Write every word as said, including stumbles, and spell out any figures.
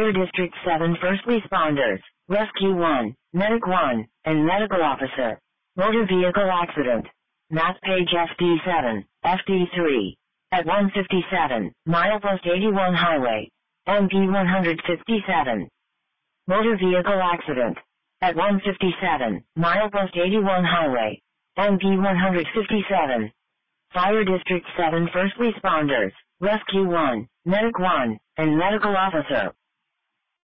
Fire District seven First Responders, Rescue one, Medic one, and Medical Officer. Motor Vehicle Accident. Map page F D seven, F D three. At one fifty-seven, Milepost eighty-one Highway. M P one fifty-seven. Motor Vehicle Accident. At one fifty-seven, Milepost eighty-one Highway. M P one fifty-seven. Fire District seven First Responders, Rescue one, Medic one, and Medical Officer.